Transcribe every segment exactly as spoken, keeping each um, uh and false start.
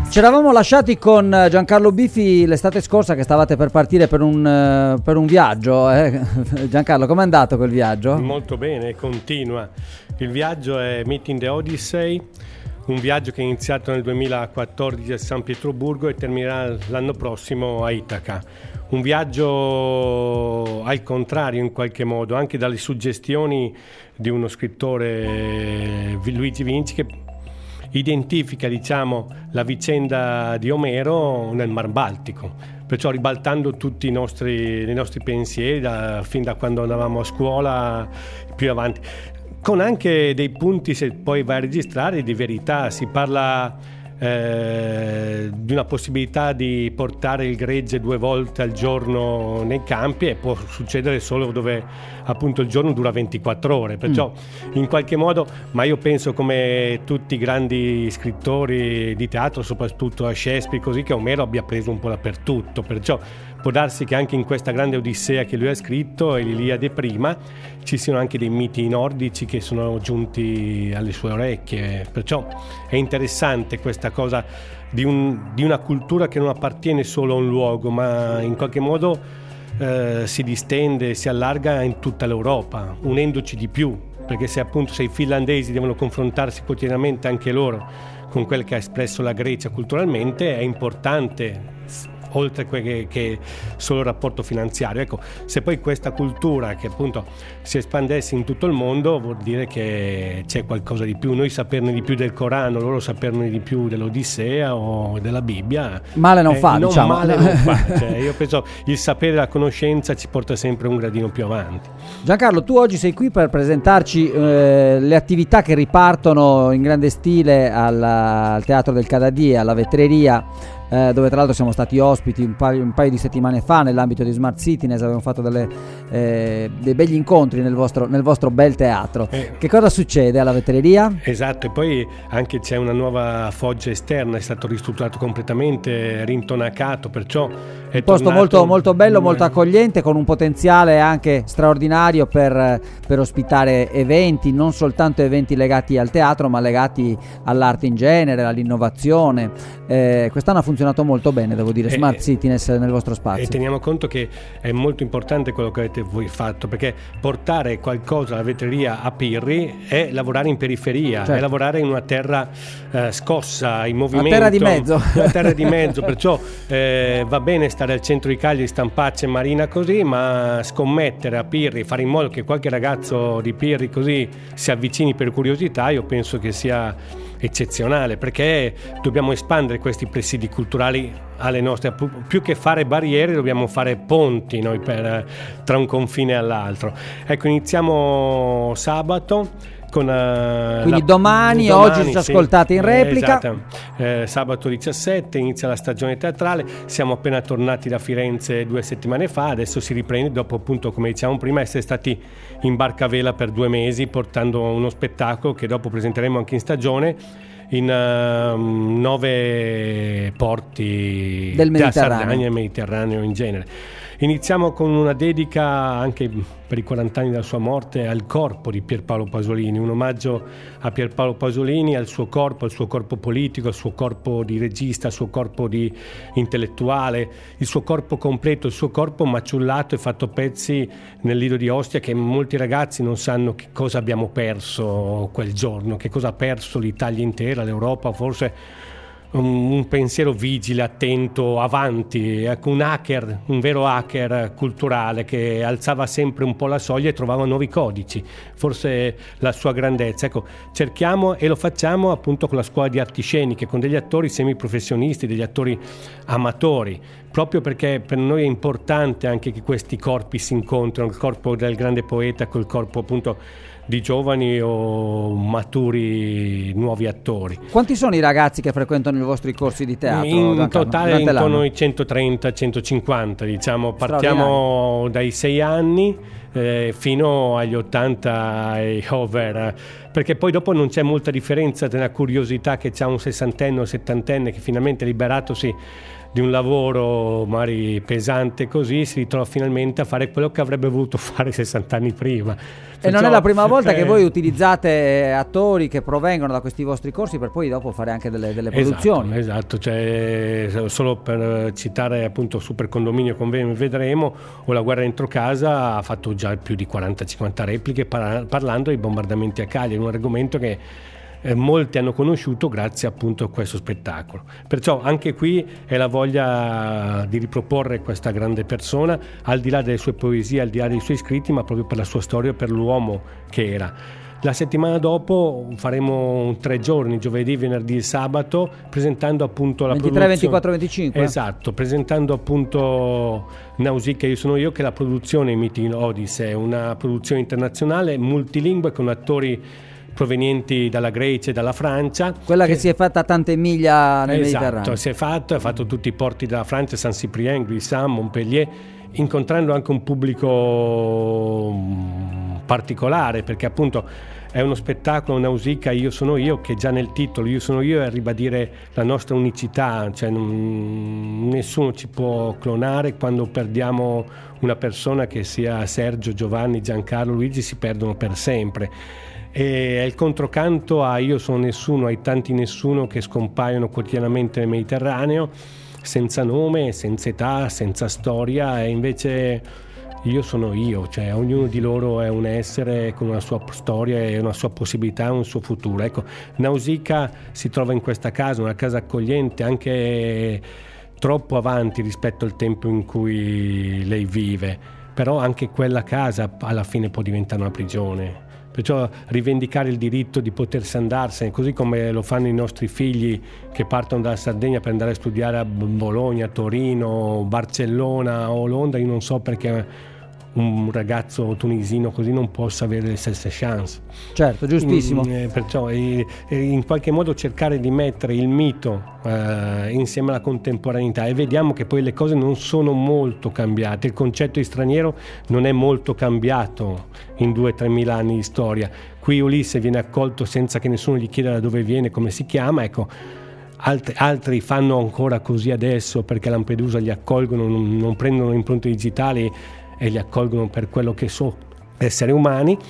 Ci eravamo lasciati con Giancarlo Biffi l'estate scorsa che stavate per partire per un, per un viaggio. Eh? Giancarlo, com'è andato quel viaggio? Molto bene, continua. Il viaggio è Meeting the Odyssey, un viaggio che è iniziato nel duemilaquattordici a San Pietroburgo e terminerà l'anno prossimo a Itaca. Un viaggio al contrario in qualche modo, anche dalle suggestioni di uno scrittore, Luigi Vinci, che identifica, diciamo, la vicenda di Omero nel Mar Baltico, perciò ribaltando tutti i nostri, i nostri pensieri da, fin da quando andavamo a scuola più avanti, con anche dei punti, se poi vai a registrare, di verità. Si parla eh, di una possibilità di portare il gregge due volte al giorno nei campi, e può succedere solo dove appunto il giorno dura ventiquattro ore, perciò mm. in qualche modo, ma io penso come tutti i grandi scrittori di teatro, soprattutto a Shakespeare, così, che Omero abbia preso un po' dappertutto, perciò può darsi che anche in questa grande Odissea che lui ha scritto, e l'Iliade prima, ci siano anche dei miti nordici che sono giunti alle sue orecchie, perciò è interessante questa cosa di, un, di una cultura che non appartiene solo a un luogo, ma in qualche modo eh, si distende, si allarga in tutta l'Europa, unendoci di più, perché se appunto se i finlandesi devono confrontarsi quotidianamente anche loro con quel che ha espresso la Grecia culturalmente, è importante, oltre che, che solo il rapporto finanziario. Ecco, se poi questa cultura che appunto si espandesse in tutto il mondo, vuol dire che c'è qualcosa di più. Noi saperne di più del Corano, loro saperne di più dell'Odissea o della Bibbia, male non eh, fa, non diciamo. male non fa. Cioè, io penso il sapere e la conoscenza ci porta sempre un gradino più avanti. Giancarlo, tu oggi sei qui per presentarci eh, le attività che ripartono in grande stile alla, al Teatro del Cadadie, alla Vetreria, Eh, dove tra l'altro siamo stati ospiti un paio, un paio di settimane fa nell'ambito di Smart Cities. Abbiamo fatto delle, eh, dei begli incontri nel vostro, nel vostro bel teatro. Eh, che cosa succede alla Vetreria? Esatto, e poi anche c'è una nuova foggia esterna, è stato ristrutturato completamente, rintonacato, perciò è un posto molto, molto bello, molto accogliente, con un potenziale anche straordinario per, per ospitare eventi, non soltanto eventi legati al teatro, ma legati all'arte in genere, all'innovazione. Eh, quest'anno ha funzionato molto bene, devo dire, Smart Cities nel vostro spazio. E teniamo conto che è molto importante quello che avete voi fatto, perché portare qualcosa alla Vetreria a Pirri è lavorare in periferia, certo. È lavorare in una terra eh, scossa, in movimento, una terra di mezzo, una terra di mezzo, perciò eh, va bene stare al centro di Cagliari, Stampacce, Marina così, ma scommettere a Pirri, fare in modo che qualche ragazzo di Pirri così si avvicini per curiosità, io penso che sia eccezionale, perché dobbiamo espandere questi presidi culturali alle nostre, più che fare barriere dobbiamo fare ponti noi per, tra un confine all'altro. Ecco, iniziamo sabato con uh, quindi la, domani, domani oggi ci sì, ascoltate in replica. Esatto. eh, sabato diciassette inizia la stagione teatrale, siamo appena tornati da Firenze due settimane fa, adesso si riprende dopo, appunto, come diciamo prima, essere stati in barca a vela per due mesi portando uno spettacolo che dopo presenteremo anche in stagione in uh, nove porti del della Mediterraneo. Sardegna e Mediterraneo in genere. Iniziamo con una dedica anche per i quaranta anni dalla sua morte al corpo di Pierpaolo Pasolini, un omaggio a Pierpaolo Pasolini, al suo corpo, al suo corpo politico, al suo corpo di regista, al suo corpo di intellettuale, il suo corpo completo, il suo corpo maciullato e fatto pezzi nel Lido di Ostia, che molti ragazzi non sanno che cosa abbiamo perso quel giorno, che cosa ha perso l'Italia intera, l'Europa, forse un pensiero vigile, attento, avanti, ecco, un hacker, un vero hacker culturale che alzava sempre un po' la soglia e trovava nuovi codici, forse la sua grandezza. Ecco, cerchiamo e lo facciamo appunto con la scuola di arti sceniche, con degli attori semiprofessionisti, degli attori amatori, proprio perché per noi è importante anche che questi corpi si incontrino, il corpo del grande poeta col corpo appunto di giovani o maturi nuovi attori. Quanti sono i ragazzi che frequentano i vostri corsi di teatro? In totale intorno ai centotrenta centocinquanta, diciamo, partiamo dai sei anni eh, fino agli ottanta e over, perché poi dopo non c'è molta differenza tra la curiosità che c'ha un sessantenne o settantenne che finalmente liberatosi di un lavoro magari pesante così si ritrova finalmente a fare quello che avrebbe voluto fare sessanta anni prima. E non è la prima volta eh, che voi utilizzate attori che provengono da questi vostri corsi per poi dopo fare anche delle, delle produzioni. Esatto, esatto. Cioè, solo per citare appunto Super Condominio Convegno Vedremo o La guerra dentro casa ha fatto già più di quaranta cinquanta repliche par- parlando dei bombardamenti a Cagliari, un argomento che Eh, molti hanno conosciuto grazie appunto a questo spettacolo. Perciò anche qui è la voglia di riproporre questa grande persona, al di là delle sue poesie, al di là dei suoi scritti, ma proprio per la sua storia, per l'uomo che era. La settimana dopo faremo tre giorni, giovedì, venerdì e sabato, presentando appunto la ventitré, produzione. ventiquattro, venticinque Esatto, presentando appunto Nausicaa Io sono io, che è la produzione Meeting Odyssey, una produzione internazionale multilingue con attori provenienti dalla Grecia e dalla Francia. Quella che, che si è fatta a tante miglia nel esatto, Mediterraneo. si è fatto, ha fatto tutti i porti della Francia, Saint-Cyprien, Grisam, Montpellier, incontrando anche un pubblico particolare, perché appunto è uno spettacolo, Nausicaa Io sono io, che già nel titolo Io sono io è a ribadire la nostra unicità, cioè non, nessuno ci può clonare. Quando perdiamo una persona, che sia Sergio, Giovanni, Giancarlo, Luigi, si perdono per sempre. E è il controcanto a Io sono nessuno, ai tanti nessuno che scompaiono quotidianamente nel Mediterraneo, senza nome, senza età, senza storia, e invece io sono io, cioè ognuno di loro è un essere con una sua storia e una sua possibilità, un suo futuro. Ecco, Nausicaa si trova in questa casa, una casa accogliente, anche troppo avanti rispetto al tempo in cui lei vive, però anche quella casa alla fine può diventare una prigione. Perciò rivendicare il diritto di potersi andarsene, così come lo fanno i nostri figli che partono dalla Sardegna per andare a studiare a Bologna, Torino, Barcellona o Londra. Io non so perché un ragazzo tunisino così non possa avere le stesse chance. Certo, giustissimo. Mm, eh, perciò eh, in qualche modo cercare di mettere il mito eh, insieme alla contemporaneità, e vediamo che poi le cose non sono molto cambiate. Il concetto di straniero non è molto cambiato in due o tre mila anni di storia. Qui Ulisse viene accolto senza che nessuno gli chieda da dove viene, come si chiama, ecco. Altri, altri fanno ancora così adesso perché a Lampedusa li accolgono, non, non prendono impronte digitali e li accolgono per quello che sono, esseri umani.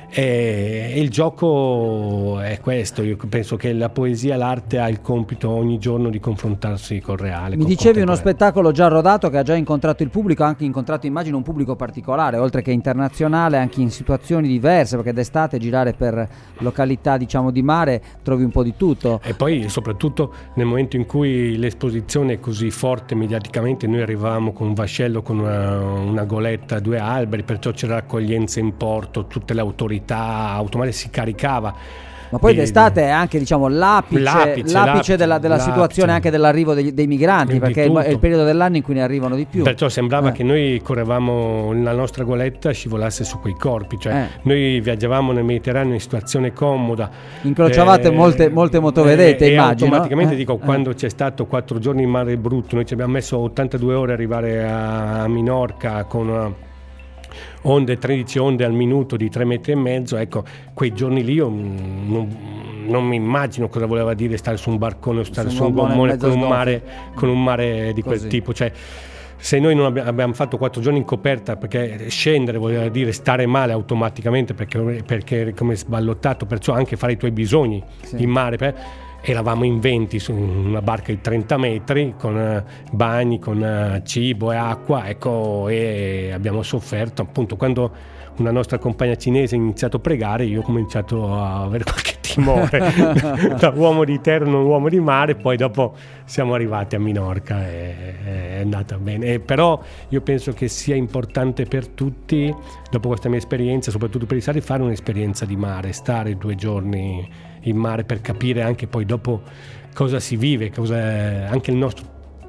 E il gioco è questo. Io penso che la poesia, l'arte ha il compito ogni giorno di confrontarsi col reale. Mi dicevi uno spettacolo già rodato che ha già incontrato il pubblico, ha anche incontrato, immagino, un pubblico particolare, oltre che internazionale, anche in situazioni diverse, perché d'estate girare per località, diciamo, di mare trovi un po' di tutto. E poi soprattutto nel momento in cui l'esposizione è così forte mediaticamente, noi arrivavamo con un vascello, con una, una goletta, due alberi, perciò c'era accoglienza in porto, tutte le autorità automatiche, si caricava. Ma poi di, d'estate è anche, diciamo, l'apice, l'apice, l'apice della, della l'apice. situazione anche dell'arrivo dei, dei migranti, perché è il periodo dell'anno in cui ne arrivano di più. Perciò sembrava eh. che noi correvamo, la nostra goletta scivolasse su quei corpi, cioè eh. noi viaggiavamo nel Mediterraneo in situazione comoda. Incrociavate eh, molte, molte motovedette, eh, immagino. E automaticamente eh. dico, eh. quando c'è stato quattro giorni in mare brutto, noi ci abbiamo messo ottantadue ore ad arrivare a, a Minorca con una onde, tredici onde al minuto di tre metri e mezzo. Ecco, quei giorni lì io non, non mi immagino cosa voleva dire stare su un barcone o stare su, su un gommone con un mare, con un mare di quel Così. tipo, cioè se noi non abbiamo, abbiamo fatto quattro giorni in coperta, perché scendere voleva dire stare male automaticamente, perché, perché come sballottato, perciò anche fare i tuoi bisogni sì. in mare, per, eravamo in venti su una barca di trenta metri con uh, bagni, con uh, cibo e acqua, ecco, e abbiamo sofferto. Appunto, quando una nostra compagna cinese ha iniziato a pregare, io ho cominciato a avere qualche timore da uomo di terra, non uomo di mare. Poi dopo siamo arrivati a Minorca e è andata bene. E però io penso che sia importante per tutti, dopo questa mia esperienza, soprattutto per i sardi, fare un'esperienza di mare, stare due giorni in mare per capire anche poi dopo cosa si vive, cosa anche il nostro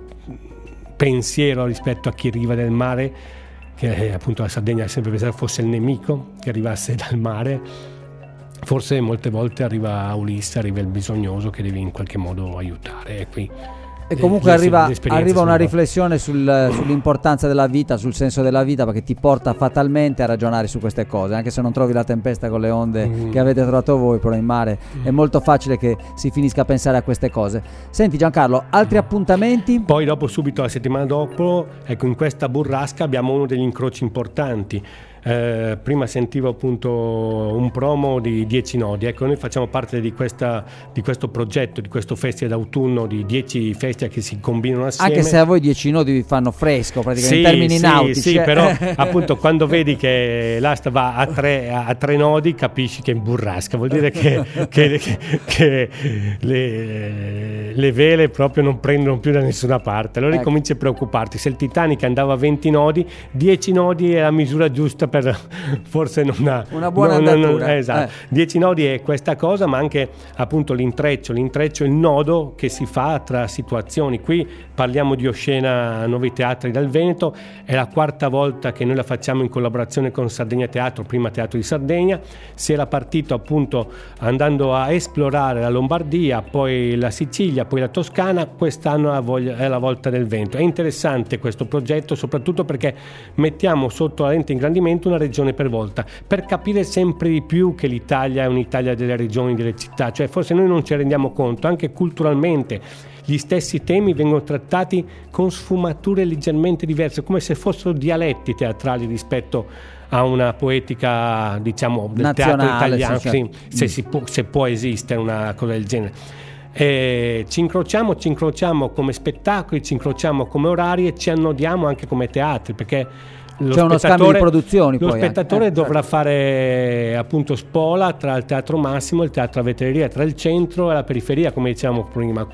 pensiero rispetto a chi arriva dal mare, che appunto la Sardegna ha sempre pensato fosse il nemico che arrivasse dal mare. Forse molte volte arriva Ulisse, arriva il bisognoso che devi in qualche modo aiutare, e qui E comunque le, arriva, le arriva una sono... riflessione sul, sull'importanza della vita, sul senso della vita, perché ti porta fatalmente a ragionare su queste cose, anche se non trovi la tempesta con le onde mm. che avete trovato voi, però in mare mm. è molto facile che si finisca a pensare a queste cose. Senti Giancarlo, altri appuntamenti? Poi dopo, subito la settimana dopo, ecco, in questa burrasca abbiamo uno degli incroci importanti. Eh, prima sentivo appunto un promo di dieci nodi. Ecco, noi facciamo parte di, questa, di questo progetto, di questo festival d'autunno di dieci festival che si combinano assieme. Anche se a voi dieci nodi vi fanno fresco praticamente, sì, in termini sì, nautici. Sì, però appunto quando vedi che l'asta va a tre, a tre nodi, capisci che è in burrasca, vuol dire che, che, che, che le, le vele proprio non prendono più da nessuna parte. Allora ecco. Cominci a preoccuparti. Se il Titanic andava a venti nodi, dieci nodi è la misura giusta per forse non ha una buona non, andatura. Non, esatto. eh. dieci nodi è questa cosa, ma anche appunto l'intreccio l'intreccio, il nodo che si fa tra situazioni. Qui parliamo di Oscena Nuovi Teatri del Veneto, è la quarta volta che noi la facciamo in collaborazione con Sardegna Teatro, prima Teatro di Sardegna. Si era partito appunto andando a esplorare la Lombardia, poi la Sicilia, poi la Toscana. Quest'anno è la volta del Veneto. È interessante questo progetto, soprattutto perché mettiamo sotto la lente ingrandimento una regione per volta, per capire sempre di più che l'Italia è un'Italia delle regioni, delle città. Cioè forse noi non ci rendiamo conto, anche culturalmente gli stessi temi vengono trattati con sfumature leggermente diverse, come se fossero dialetti teatrali rispetto a una poetica, diciamo, del nazionale, teatro italiano, sì, certo. sì, se, si può, se può esistere una cosa del genere. E ci incrociamo, ci incrociamo come spettacoli, ci incrociamo come orari e ci annodiamo anche come teatri, perché Lo c'è uno scambio di produzioni. Lo poi spettatore eh, dovrà certo. fare appunto spola tra il Teatro Massimo e il Teatro Vetreria, tra il centro e la periferia, come dicevamo prima.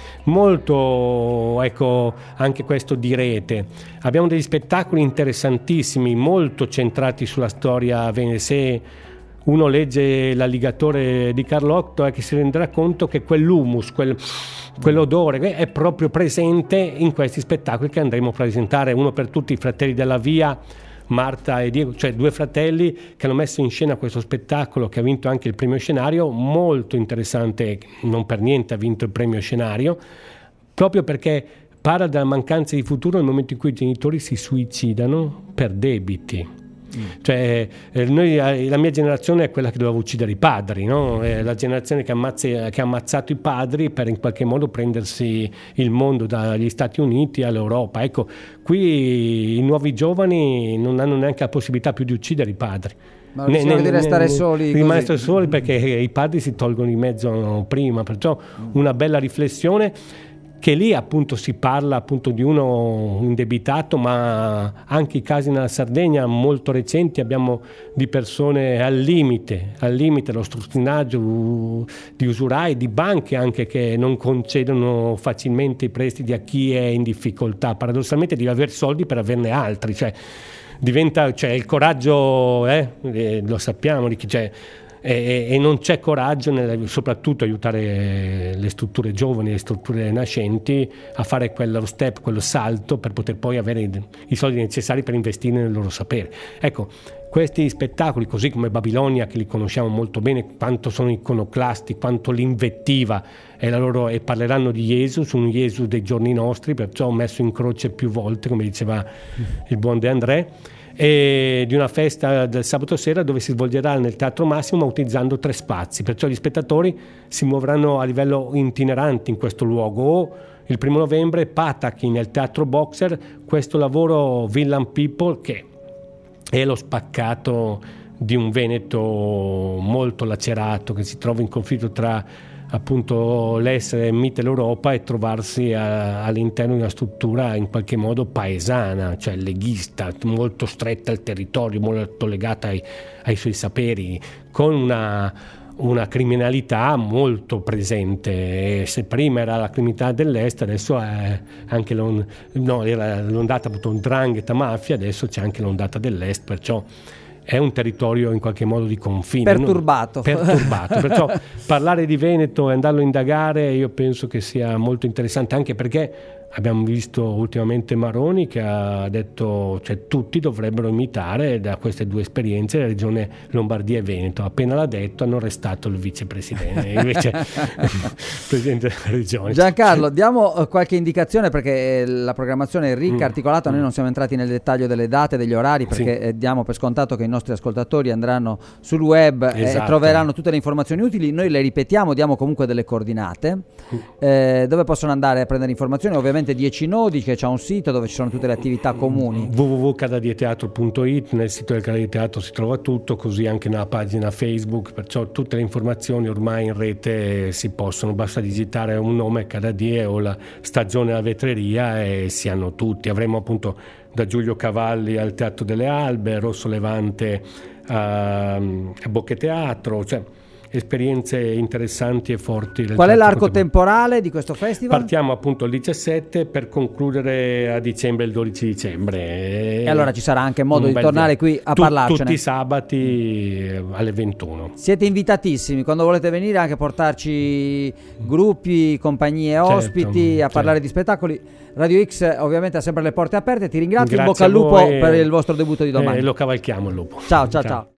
Molto, ecco, anche questo di rete. Abbiamo degli spettacoli interessantissimi, molto centrati sulla storia venete. Se uno legge l'Alligatore di Carlo otto è che si renderà conto che quell'humus, quel quell'odore è proprio presente in questi spettacoli che andremo a presentare. Uno per tutti, i Fratelli della Via, Marta e Diego, cioè due fratelli che hanno messo in scena questo spettacolo che ha vinto anche il premio scenario, molto interessante, non per niente ha vinto il premio scenario, proprio perché parla della mancanza di futuro nel momento in cui i genitori si suicidano per debiti. Cioè, eh, noi, eh, la mia generazione è quella che doveva uccidere i padri, no? È la generazione che, ammazzi, che ha ammazzato i padri per in qualche modo prendersi il mondo dagli Stati Uniti all'Europa. Ecco, qui i nuovi giovani non hanno neanche la possibilità più di uccidere i padri. Ma ne, ne, di restare soli, rimanere soli perché i padri si tolgono di mezzo prima, perciò una bella riflessione. Che lì appunto si parla appunto di uno indebitato, ma anche i casi nella Sardegna molto recenti abbiamo di persone al limite, al limite lo struzzinaggio di usurai, di banche anche che non concedono facilmente i prestiti a chi è in difficoltà, paradossalmente devi avere soldi per averne altri, cioè diventa, cioè il coraggio, eh, eh, lo sappiamo, di chi c'è. E, e non c'è coraggio nel, soprattutto aiutare le strutture giovani, le strutture nascenti a fare quello step, quello salto per poter poi avere i, i soldi necessari per investire nel loro sapere. Ecco, questi spettacoli, così come Babilonia, che li conosciamo molto bene, quanto sono iconoclasti, quanto l'invettiva è la loro, e parleranno di Gesù, su un Gesù dei giorni nostri, perciò ho messo in croce più volte, come diceva il buon De André, e di una festa del sabato sera dove si svolgerà nel Teatro Massimo, ma utilizzando tre spazi, perciò gli spettatori si muoveranno a livello itinerante in questo luogo. O il primo novembre Pataki nel Teatro Boxer, questo lavoro Villain People che è lo spaccato di un Veneto molto lacerato che si trova in conflitto tra appunto l'essere mite l'Europa e trovarsi a, all'interno di una struttura in qualche modo paesana, cioè leghista, molto stretta al territorio, molto legata ai, ai suoi saperi, con una, una criminalità molto presente. E se prima era la criminalità dell'est, adesso è anche l'on, no, era l'ondata appunto 'ndrangheta mafia, adesso c'è anche l'ondata dell'est, perciò è un territorio in qualche modo di confine. Perturbato. No? Perturbato. Perciò parlare di Veneto e andarlo a indagare io penso che sia molto interessante, anche perché abbiamo visto ultimamente Maroni che ha detto, cioè, tutti dovrebbero imitare da queste due esperienze la regione Lombardia e Veneto. Appena l'ha detto hanno arrestato il vicepresidente, invece presidente della regione. Giancarlo, diamo qualche indicazione, perché la programmazione è ricca, mm. articolata, noi non siamo entrati nel dettaglio delle date, degli orari, perché sì. diamo per scontato che i nostri ascoltatori andranno sul web esatto. e troveranno tutte le informazioni utili. Noi le ripetiamo, diamo comunque delle coordinate mm. eh, dove possono andare a prendere informazioni. Ovviamente dieci nodi, che c'è un sito dove ci sono tutte le attività comuni, w w w punto cadadieteatro punto i t. Nel sito del Cadadia Teatro si trova tutto, così anche nella pagina Facebook, perciò tutte le informazioni ormai in rete si possono, basta digitare un nome, Cadadie, o la stagione alla vetreria, e si hanno tutti. Avremo appunto da Giulio Cavalli al Teatro delle Albe, Rosso Levante a, a Bocche Teatro, cioè esperienze interessanti e forti. Qual è l'arco temporale di questo festival? Partiamo appunto il diciassette per concludere a dicembre, il dodici dicembre. E allora ci sarà anche modo di tornare qui a tu, parlarcene. Tutti i sabati alle ventuno. Siete invitatissimi, quando volete venire, anche portarci gruppi, compagnie, ospiti, certo, a parlare certo. di spettacoli. Radio X ovviamente ha sempre le porte aperte. Ti ringrazio, in bocca al lupo per il vostro debutto di domani. E lo cavalchiamo il lupo. Ciao, ciao, ciao. ciao.